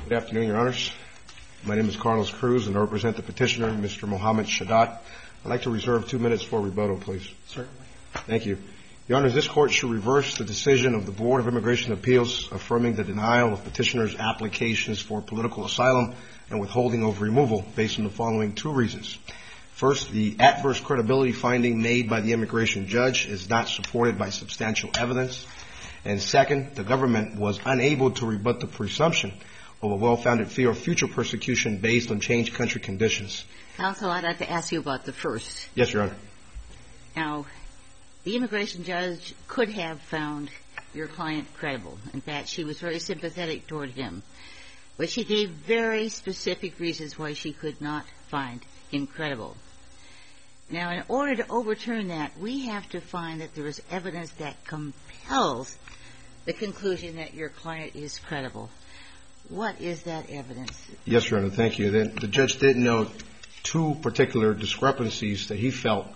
Good afternoon, Your Honors. My name is Carlos Cruz, and I represent the petitioner, Mr. Mohammed Shadat. I'd like to reserve 2 minutes for rebuttal, please. Certainly. Thank you. Your Honors, this Court should reverse the decision of the Board of Immigration Appeals affirming the denial of petitioner's applications for political asylum and withholding of removal based on the following 2 reasons. First, the adverse credibility finding made by the immigration judge is not supported by substantial evidence. And second, the government was unable to rebut the presumption of a well-founded fear of future persecution based on changed country conditions. Counsel, I'd like to ask you about the first. Yes, Your Honor. Now, the immigration judge could have found your client credible. In fact, she was very sympathetic toward him. But she gave very specific reasons why she could not find him credible. Now, in order to overturn that, we have to find that there is evidence that compels the conclusion that your client is credible. What is that evidence? Yes, Your Honor. Thank you. The judge did note 2 particular discrepancies that he felt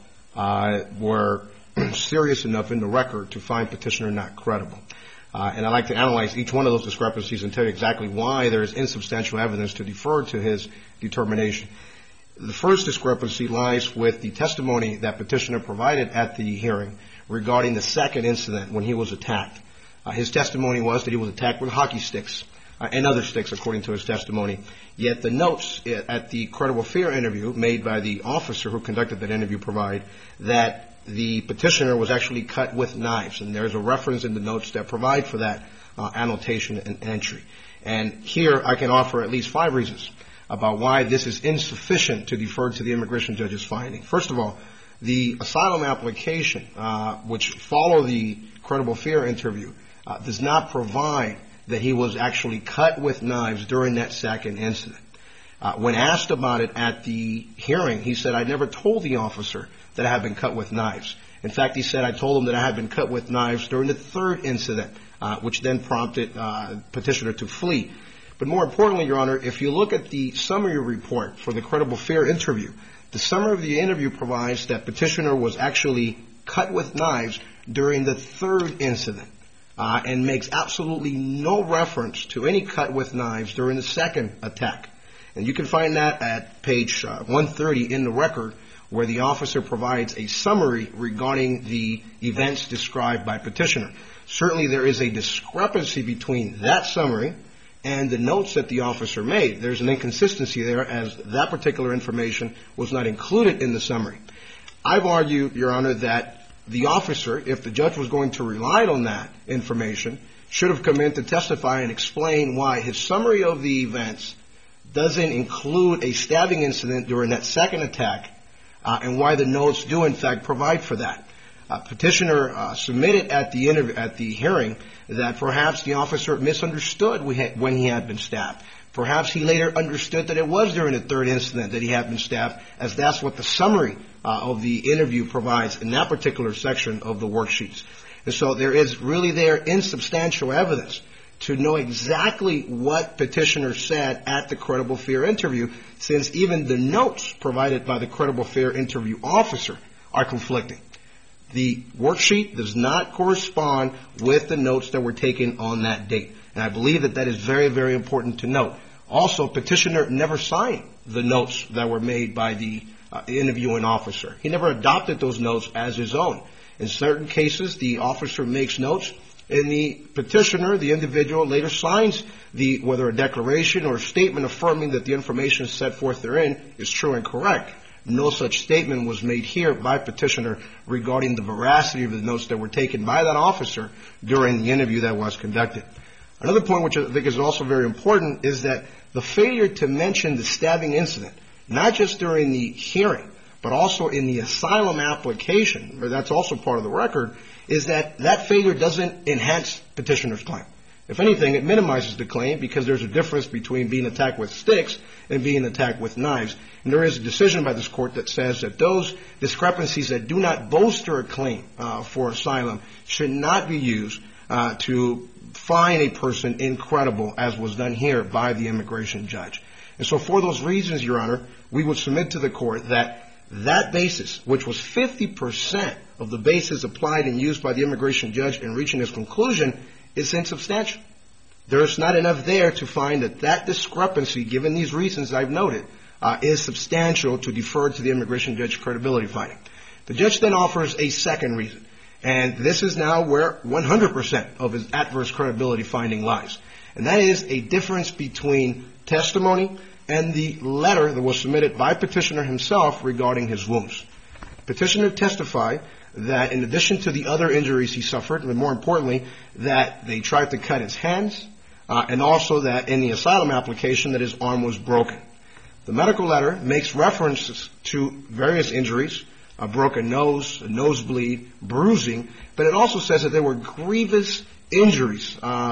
were serious enough in the record to find petitioner not credible. And I'd like to analyze each one of those discrepancies and tell you exactly why there is insubstantial evidence to defer to his determination. The first discrepancy lies with the testimony that petitioner provided at the hearing regarding the second incident when he was attacked. His testimony was that he was attacked with hockey sticks and other sticks, according to his testimony. Yet the notes at the credible fear interview made by the officer who conducted that interview provide that the petitioner was actually cut with knives. And there's a reference in the notes that provide for that annotation and entry. And here I can offer at least 5 reasons about why this is insufficient to defer to the immigration judge's finding. First of all, the asylum application, which followed the credible fear interview, does not provide that he was actually cut with knives during that second incident. When asked about it at the hearing, he said, "I never told the officer that I had been cut with knives." In fact, he said, "I told him that I had been cut with knives during the third incident," which then prompted petitioner to flee. But more importantly, Your Honor, if you look at the summary report for the credible fear interview, the summary of the interview provides that petitioner was actually cut with knives during the third incident. And makes absolutely no reference to any cut with knives during the second attack. And you can find that at page 130 in the record, where the officer provides a summary regarding the events described by petitioner. Certainly there is a discrepancy between that summary and the notes that the officer made. There's an inconsistency there, as that particular information was not included in the summary. I've argued, Your Honor, that the officer, if the judge was going to rely on that information, should have come in to testify and explain why his summary of the events doesn't include a stabbing incident during that second attack, and why the notes do in fact provide for that. Petitioner submitted at the hearing that perhaps the officer misunderstood when he had been stabbed. Perhaps he later understood that it was during the third incident that he had been stabbed, as that's what the summary of the interview provides in that particular section of the worksheets. And so there is really there insubstantial evidence to know exactly what petitioner said at the credible fear interview, since even the notes provided by the credible fear interview officer are conflicting. The worksheet does not correspond with the notes that were taken on that date. And I believe that that is very, very important to note. Also, petitioner never signed the notes that were made by the interviewing officer. He never adopted those notes as his own. In certain cases, the officer makes notes, and the petitioner, the individual, later signs whether a declaration or a statement affirming that the information set forth therein is true and correct. No such statement was made here by petitioner regarding the veracity of the notes that were taken by that officer during the interview that was conducted. Another point which I think is also very important is that the failure to mention the stabbing incident, not just during the hearing, but also in the asylum application, where that's also part of the record, is that failure doesn't enhance petitioner's claim. If anything, it minimizes the claim because there's a difference between being attacked with sticks and being attacked with knives. And there is a decision by this court that says that those discrepancies that do not bolster a claim for asylum should not be used to find a person incredible, as was done here by the immigration judge. And so for those reasons, Your Honor, we would submit to the court that that basis, which was 50% of the basis applied and used by the immigration judge in reaching his conclusion, is insubstantial. there's not enough there to find that that discrepancy, given these reasons I've noted, is substantial to defer to the immigration judge credibility finding. The judge then offers a second reason, and this is now where 100% of his adverse credibility finding lies, and that is a difference between testimony and the letter that was submitted by petitioner himself regarding his wounds. Petitioner testified that in addition to the other injuries he suffered, and more importantly, that they tried to cut his hands, and also that in the asylum application that his arm was broken. The medical letter makes references to various injuries, a broken nose, a nosebleed, bruising, but it also says that there were grievous injuries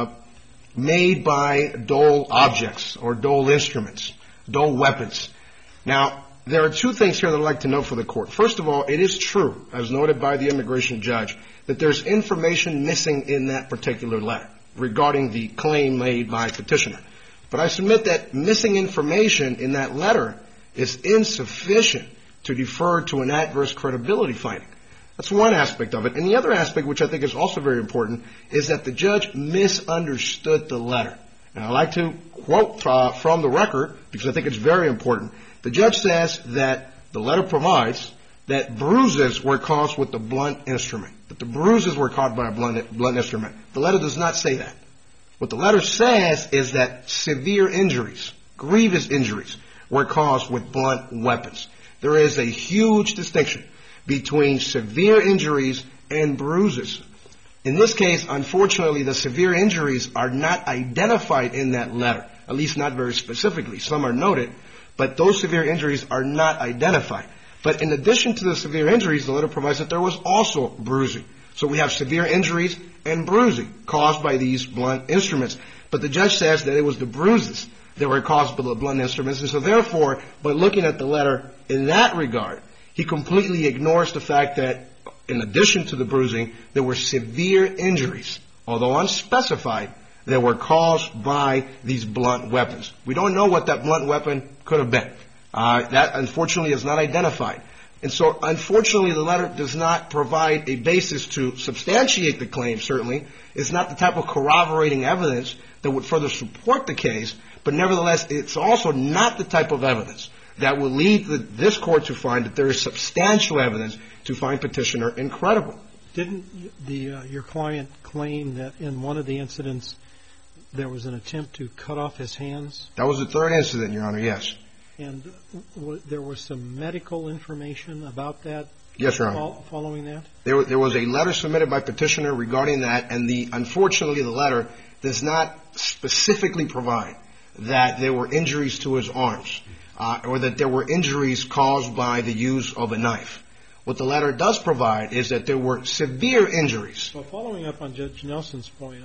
made by dull objects or dull instruments, dull weapons. Now, there are two things here that I'd like to note for the court. First of all, it is true, as noted by the immigration judge, that there's information missing in that particular letter regarding the claim made by petitioner. But I submit that missing information in that letter is insufficient to defer to an adverse credibility finding. That's one aspect of it. And the other aspect, which I think is also very important, is that the judge misunderstood the letter. And I'd like to quote from the record, because I think it's very important. The judge says that the letter provides that bruises were caused with the blunt instrument, that the bruises were caused by a blunt instrument. The letter does not say that. What the letter says is that severe injuries, grievous injuries, were caused with blunt weapons. There is a huge distinction between severe injuries and bruises. In this case, unfortunately, the severe injuries are not identified in that letter, at least not very specifically. Some are noted, but those severe injuries are not identified. But in addition to the severe injuries, the letter provides that there was also bruising. So we have severe injuries and bruising caused by these blunt instruments. But the judge says that it was the bruises that were caused by the blunt instruments. And so therefore, by looking at the letter in that regard, he completely ignores the fact that in addition to the bruising, there were severe injuries, although unspecified, that were caused by these blunt weapons. We don't know what that blunt weapon could have been. That, unfortunately, is not identified. And so, unfortunately, the letter does not provide a basis to substantiate the claim, certainly. It's not the type of corroborating evidence that would further support the case, but nevertheless, it's also not the type of evidence that will lead this court to find that there is substantial evidence to find petitioner incredible. Didn't your client claim that in one of the incidents there was an attempt to cut off his hands? That was the third incident, Your Honor, yes. And there was some medical information about that? Yes, Your Honor. Following that? There was a letter submitted by petitioner regarding that, and unfortunately the letter does not specifically provide that there were injuries to his arms or that there were injuries caused by the use of a knife. What the letter does provide is that there were severe injuries. Well, following up on Judge Nelson's point,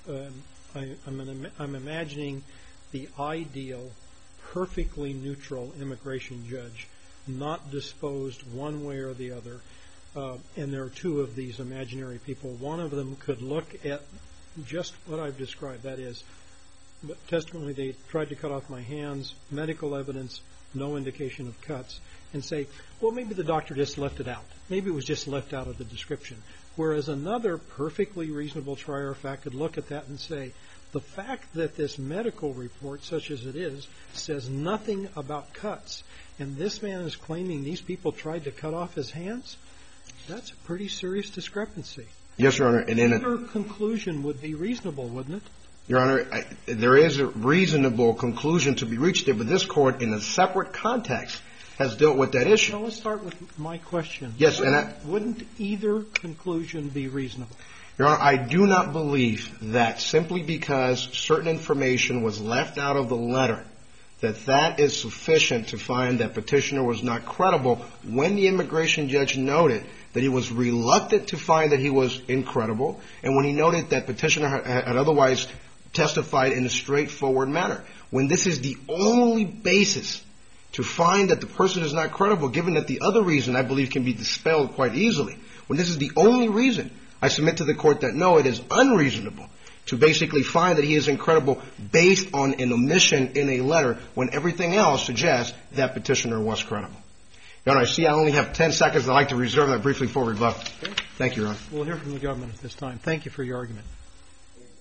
I'm imagining the ideal, perfectly neutral immigration judge, not disposed one way or the other. And there are two of these imaginary people. One of them could look at just what I've described, that is, testimony, they tried to cut off my hands, medical evidence, no indication of cuts, and say, well, maybe the doctor just left it out. Maybe it was just left out of the description. Whereas another perfectly reasonable trier of fact could look at that and say, the fact that this medical report, such as it is, says nothing about cuts, and this man is claiming these people tried to cut off his hands, that's a pretty serious discrepancy. Yes, Your Honor. And another conclusion would be reasonable, wouldn't it? Your Honor, there is a reasonable conclusion to be reached there, but this Court, in a separate context, has dealt with that issue. Well, let's start with my question. Yes, wouldn't either conclusion be reasonable? Your Honor, I do not believe that simply because certain information was left out of the letter, that is sufficient to find that petitioner was not credible when the immigration judge noted that he was reluctant to find that he was incredible, and when he noted that petitioner had otherwise testified in a straightforward manner. When this is the only basis to find that the person is not credible, given that the other reason I believe can be dispelled quite easily, when this is the only reason, I submit to the Court that no, it is unreasonable to basically find that he is incredible based on an omission in a letter when everything else suggests that petitioner was credible. Your Honor, I see I only have 10 seconds. I'd like to reserve that briefly for rebuttal. Okay. Thank you, Your Honor. We'll hear from the government at this time. Thank you for your argument.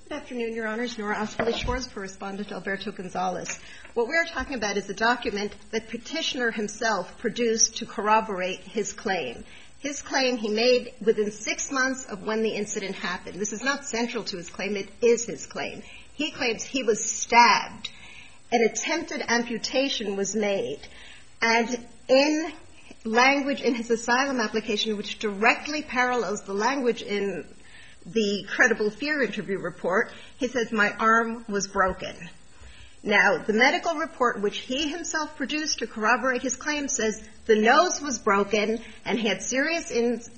Good afternoon, Your Honors. Nora Oswald-Schwartz for Respondent Alberto Gonzalez. What we are talking about is a document that Petitioner himself produced to corroborate his claim. His claim he made within 6 months of when the incident happened. This is not central to his claim. It is his claim. He claims he was stabbed. An attempted amputation was made. And in language in his asylum application, which directly parallels the language in the credible fear interview report, he says, my arm was broken. Now, the medical report, which he himself produced to corroborate his claim, says the nose was broken and he had serious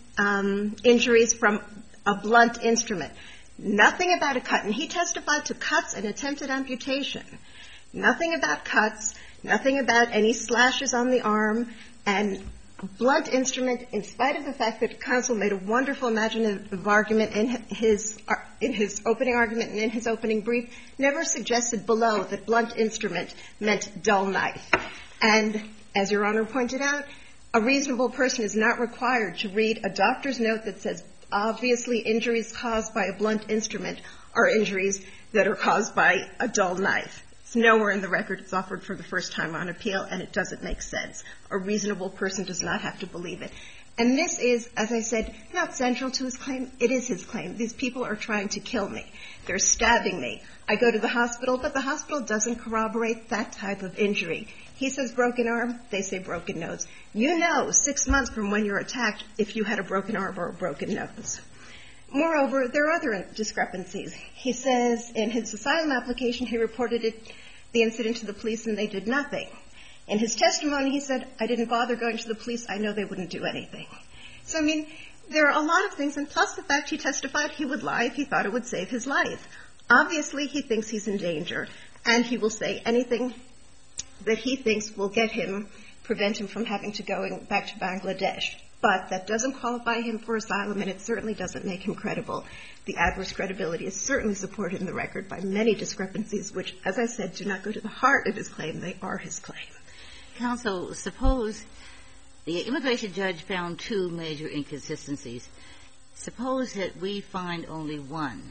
injuries from a blunt instrument. Nothing about a cut. And he testified to cuts and attempted amputation. Nothing about cuts, nothing about any slashes on the arm, and blunt instrument, in spite of the fact that counsel made a wonderful imaginative argument in his opening argument and in his opening brief, never suggested below that blunt instrument meant dull knife. And as Your Honor pointed out, a reasonable person is not required to read a doctor's note that says obviously injuries caused by a blunt instrument are injuries that are caused by a dull knife. It's nowhere in the record. It's offered for the first time on appeal, and it doesn't make sense. A reasonable person does not have to believe it. And this is, as I said, not central to his claim. It is his claim. These people are trying to kill me. They're stabbing me. I go to the hospital, but the hospital doesn't corroborate that type of injury. He says broken arm. They say broken nose. You know 6 months from when you're attacked if you had a broken arm or a broken nose. Moreover, there are other discrepancies. He says in his asylum application he reported the incident to the police and they did nothing. In his testimony he said, I didn't bother going to the police. I know they wouldn't do anything. So, I mean, there are a lot of things, and plus the fact he testified he would lie if he thought it would save his life. Obviously, he thinks he's in danger, and he will say anything that he thinks will prevent him from having to go back to Bangladesh. But that doesn't qualify him for asylum, and it certainly doesn't make him credible. The adverse credibility is certainly supported in the record by many discrepancies, which, as I said, do not go to the heart of his claim. They are his claim. Counsel, suppose the immigration judge found 2 major inconsistencies. Suppose that we find only one.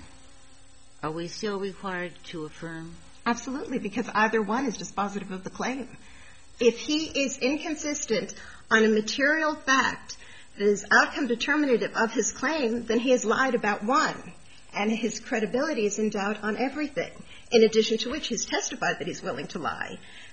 Are we still required to affirm? Absolutely, because either one is dispositive of the claim. If he is inconsistent on a material fact that is outcome determinative of his claim, then he has lied about one, and his credibility is in doubt on everything, in addition to which he's testified that he's willing to lie.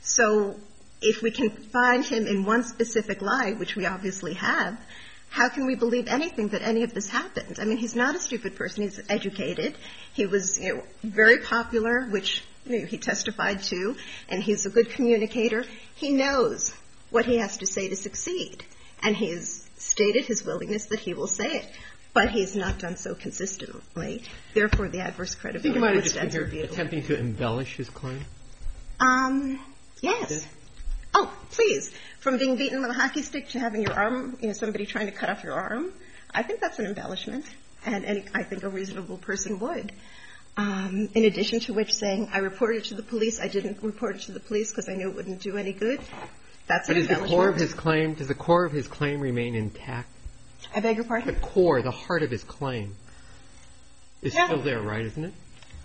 So if we can find him in one specific lie, which we obviously have, how can we believe anything that any of this happened? I mean, he's not a stupid person. He's educated. He was, very popular, which he testified to, and he's a good communicator. He knows what he has to say to succeed, and he has stated his willingness that he will say it, but he has not done so consistently. Therefore, the adverse credibility would stand review. Do you think he might have just been attempting to embellish his claim? Yes. Oh, please. From being beaten with a hockey stick to having your arm, somebody trying to cut off your arm, I think that's an embellishment, and I think a reasonable person would. In addition to which saying, I reported it to the police, I didn't report it to the police because I knew it wouldn't do any good. That's an embellishment. But does the core of his claim remain intact? I beg your pardon? The heart of his claim is still there, right, isn't it?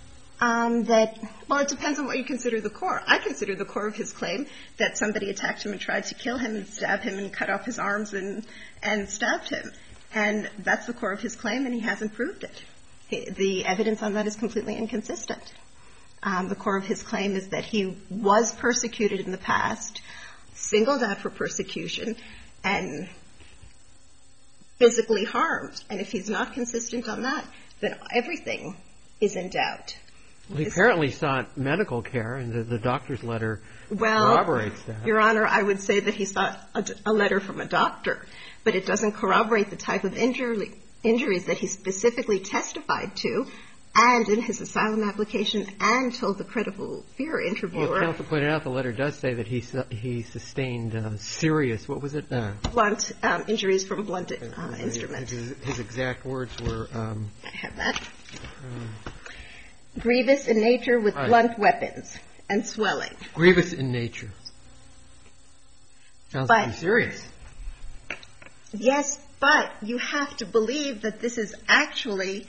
It depends on what you consider the core. I consider the core of his claim that somebody attacked him and tried to kill him and stab him and cut off his arms and stabbed him. And that's the core of his claim, and he hasn't proved it. The evidence on that is completely inconsistent. The core of his claim is that he was persecuted in the past, singled out for persecution, and physically harmed. And if he's not consistent on that, then everything is in doubt. Well, he apparently sought medical care, and the doctor's letter corroborates that. Your Honor, I would say that he sought a letter from a doctor, but it doesn't corroborate the type of injuries that he specifically testified to, and in his asylum application, and told the credible fear interviewer. Well, counsel pointed out the letter does say that he sustained serious, what was it? Blunt injuries from blunt instruments. His exact words were... I have that. Grievous in nature with blunt weapons and swelling. Grievous in nature. Sounds pretty serious. Yes, but you have to believe that this is actually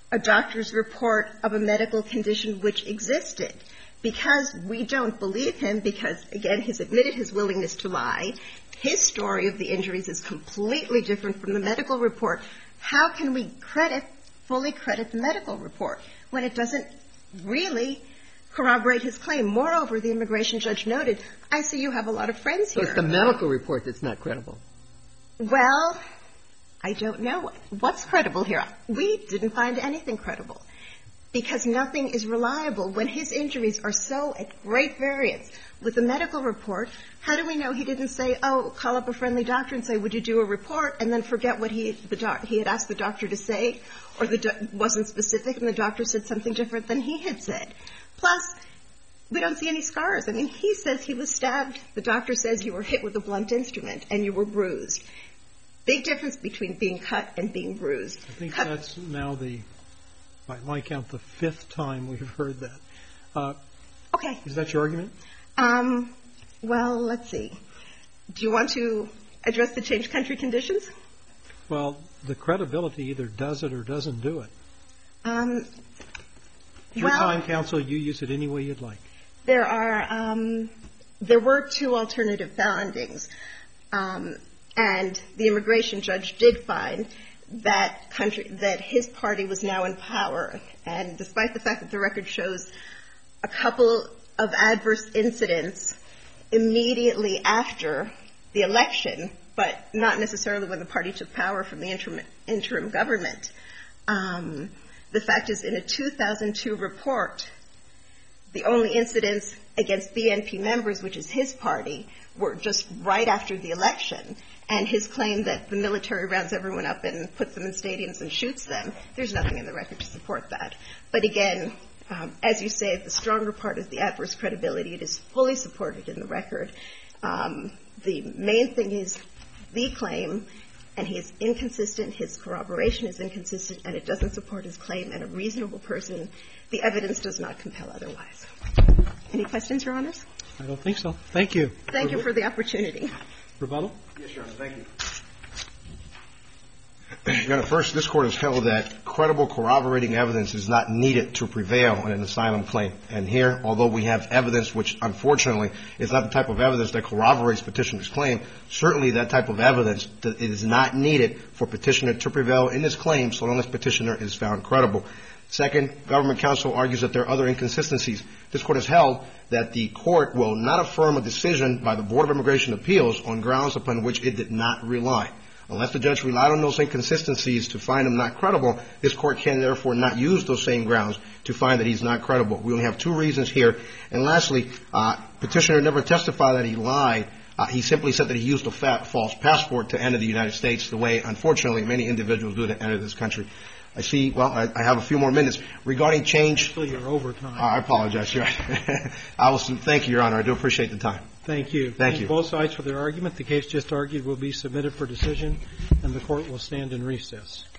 a doctor's report of a medical condition which existed. Because we don't believe him, because, again, he's admitted his willingness to lie, his story of the injuries is completely different from the medical report. How can we fully credit the medical report when it doesn't really corroborate his claim? Moreover, the immigration judge noted, I see you have a lot of friends here. So it's the medical report that's not credible. Well, I don't know. What's credible here? We didn't find anything credible because nothing is reliable. When his injuries are so at great variance with the medical report, how do we know he didn't say, oh, call up a friendly doctor and say, would you do a report, and then forget what he had asked the doctor to say, or wasn't specific and the doctor said something different than he had said. Plus, we don't see any scars. I mean, he says he was stabbed. The doctor says you were hit with a blunt instrument and you were bruised. Big difference between being cut and being bruised. I think that's now by my count, the 5th time we've heard that. Okay. Is that your argument? Well, let's see. Do you want to address the changed country conditions? Well, the credibility either does it or doesn't do it. Your time, counsel, you use it any way you'd like. There were 2 alternative findings. And the immigration judge did find that his party was now in power. And despite the fact that the record shows a couple of adverse incidents immediately after the election, but not necessarily when the party took power from the interim government, the fact is in a 2002 report, the only incidents against BNP members, which is his party, were just right after the election. And his claim that the military rounds everyone up and puts them in stadiums and shoots them, there's nothing in the record to support that. But again, as you say, the stronger part is the adverse credibility. It is fully supported in the record. The main thing is the claim, and he is inconsistent. His corroboration is inconsistent, and it doesn't support his claim. And a reasonable person, the evidence does not compel otherwise. Any questions, Your Honors? I don't think so. Thank you. Thank you for the opportunity. Rebuttal? Yes, Your Honor. Thank you. Your Honor, first, this Court has held that credible corroborating evidence is not needed to prevail on an asylum claim. And here, although we have evidence which, unfortunately, is not the type of evidence that corroborates Petitioner's claim, certainly that type of evidence is not needed for Petitioner to prevail in his claim so long as Petitioner is found credible. Second, government counsel argues that there are other inconsistencies. This Court has held that the Court will not affirm a decision by the Board of Immigration Appeals on grounds upon which it did not rely. Unless the judge relied on those inconsistencies to find him not credible, this Court can therefore not use those same grounds to find that he's not credible. We only have 2 reasons here. And lastly, Petitioner never testified that he lied. He simply said that he used a false passport to enter the United States the way, unfortunately, many individuals do to enter this country. I see, well, I have a few more minutes. Regarding change. Still, you're over time. I apologize, Your Honor. Thank you, Your Honor. I do appreciate the time. Thank you. Thank you. Both sides for their argument. The case just argued will be submitted for decision, and the Court will stand in recess.